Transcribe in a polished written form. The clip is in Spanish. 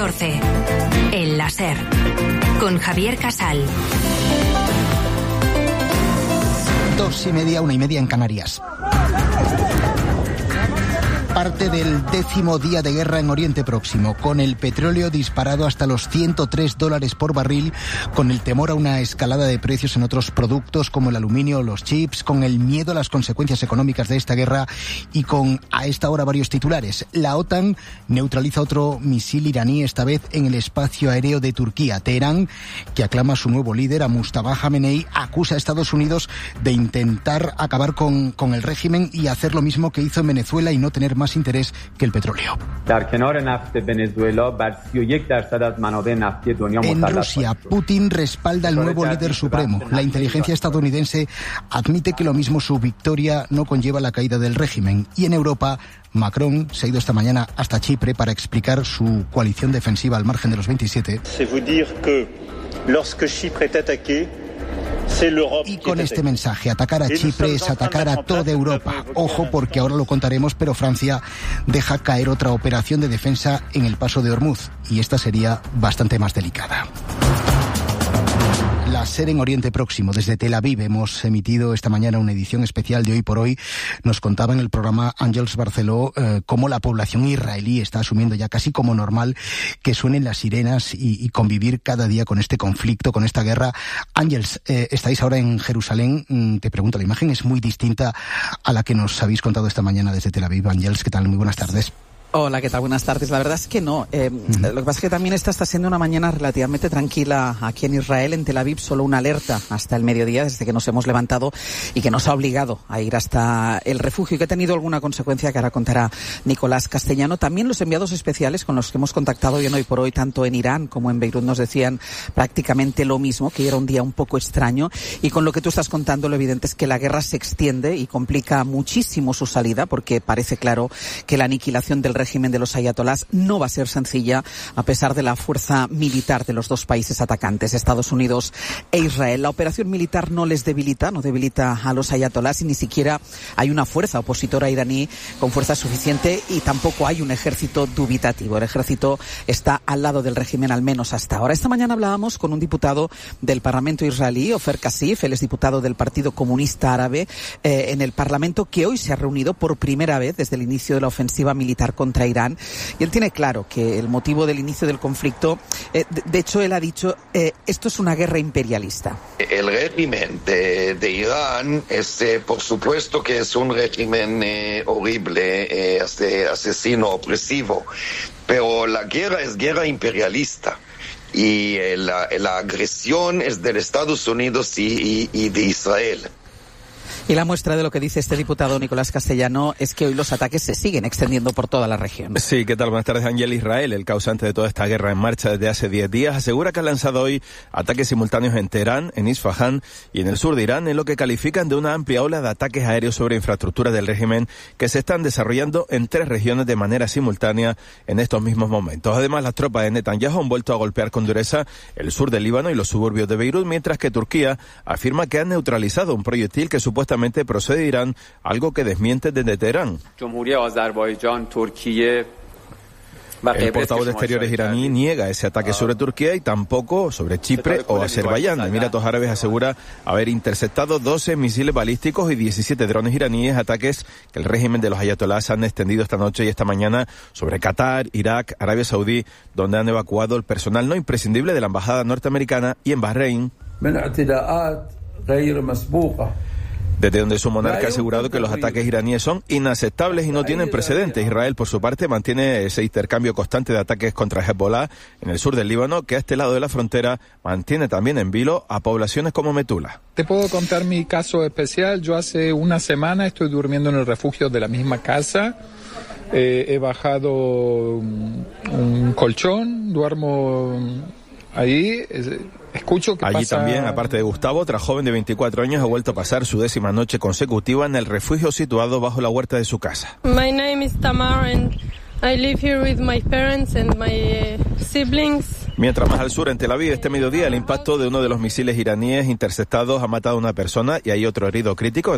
14. El láser. Con Javier Casal. 2:30, 1:30 en Canarias. Parte del 10º día de guerra en Oriente Próximo, con el petróleo disparado hasta los $103 por barril, con el temor a una escalada de precios en otros productos como el aluminio o los chips, con el miedo a las consecuencias económicas de esta guerra y con, a esta hora, varios titulares. La OTAN neutraliza otro misil iraní, esta vez en el espacio aéreo de Turquía. Teherán, que aclama a su nuevo líder, a Mustafa Khamenei, acusa a Estados Unidos de intentar acabar con el régimen y hacer lo mismo que hizo en Venezuela y no tener más interés que el petróleo. En Rusia, Putin respalda al nuevo líder supremo. La inteligencia estadounidense admite que lo mismo su victoria no conlleva la caída del régimen. Y en Europa, Macron se ha ido esta mañana hasta Chipre para explicar su coalición defensiva al margen de los 27. Y con este mensaje, atacar a Chipre es atacar a toda Europa. Ojo, porque ahora lo contaremos, pero Francia deja caer otra operación de defensa en el paso de Hormuz, y esta sería bastante más delicada. La SER en Oriente Próximo. Desde Tel Aviv hemos emitido esta mañana una edición especial de Hoy por Hoy. Nos contaba en el programa Ángels Barceló cómo la población israelí está asumiendo ya casi como normal que suenen las sirenas y convivir cada día con este conflicto, con esta guerra. Ángels, estáis ahora en Jerusalén. Te pregunto, la imagen es muy distinta a la que nos habéis contado esta mañana desde Tel Aviv. Ángels, ¿qué tal? Muy buenas tardes. Hola, ¿qué tal? Buenas tardes. La verdad es que no. Lo que pasa es que también esta está siendo una mañana relativamente tranquila aquí en Israel, en Tel Aviv. Solo una alerta hasta el mediodía, desde que nos hemos levantado y que nos ha obligado a ir hasta el refugio y que ha tenido alguna consecuencia que ahora contará Nicolás Castellano. También los enviados especiales con los que hemos contactado hoy por hoy, tanto en Irán como en Beirut, nos decían prácticamente lo mismo, que era un día un poco extraño. Y con lo que tú estás contando, lo evidente es que la guerra se extiende y complica muchísimo su salida, porque parece claro que la aniquilación del régimen de los ayatolás no va a ser sencilla, a pesar de la fuerza militar de los dos países atacantes, Estados Unidos e Israel. La operación militar no debilita a los ayatolás, y ni siquiera hay una fuerza opositora iraní con fuerza suficiente, y tampoco hay un ejército dubitativo. El ejército está al lado del régimen, al menos hasta ahora. Esta mañana hablábamos con un diputado del Parlamento israelí, Ofer Kasif. Él es diputado del Partido Comunista Árabe en el Parlamento, que hoy se ha reunido por primera vez desde el inicio de la ofensiva militar contra Irán. Y él tiene claro que el motivo del inicio del conflicto, de hecho él ha dicho, esto es una guerra imperialista. El régimen de Irán por supuesto que es un régimen horrible, asesino, opresivo, pero la guerra es guerra imperialista. Y la agresión es de Estados Unidos y de Israel. Y la muestra de lo que dice este diputado Nicolás Castellano es que hoy los ataques se siguen extendiendo por toda la región. Sí, ¿qué tal? Buenas tardes, Ángel. Israel, el causante de toda esta guerra en marcha desde hace 10 días, asegura que ha lanzado hoy ataques simultáneos en Teherán, en Isfahán y en el sur de Irán, en lo que califican de una amplia ola de ataques aéreos sobre infraestructuras del régimen que se están desarrollando en 3 regiones de manera simultánea en estos mismos momentos. Además, las tropas de Netanyahu han vuelto a golpear con dureza el sur del Líbano y los suburbios de Beirut, mientras que Turquía afirma que ha neutralizado un proyectil que supuestamente procede de Irán, algo que desmiente desde Teherán. El portavoz de Exteriores iraní niega ese ataque sobre Turquía y tampoco sobre Chipre o Azerbaiyán. Emiratos Árabes asegura haber interceptado 12 misiles balísticos y 17 drones iraníes, ataques que el régimen de los ayatolás han extendido esta noche y esta mañana sobre Qatar, Irak, Arabia Saudí, donde han evacuado el personal no imprescindible de la embajada norteamericana, y en Bahrein, desde donde su monarca ha asegurado que los ataques iraníes son inaceptables y no tienen precedentes. Israel, por su parte, mantiene ese intercambio constante de ataques contra Hezbollah en el sur del Líbano, que a este lado de la frontera mantiene también en vilo a poblaciones como Metula. Te puedo contar mi caso especial. Yo hace una semana estoy durmiendo en el refugio de la misma casa. He bajado un colchón, duermo ahí. Escucho que allí pasa... también, aparte de Gustavo, otra joven de 24 años ha vuelto a pasar su 10ª noche consecutiva en el refugio situado bajo la huerta de su casa. My name is Tamar and I live here with my parents and my siblings. Mientras más al sur, en Tel Aviv, este mediodía, el impacto de uno de los misiles iraníes interceptados ha matado a una persona y hay otro herido crítico.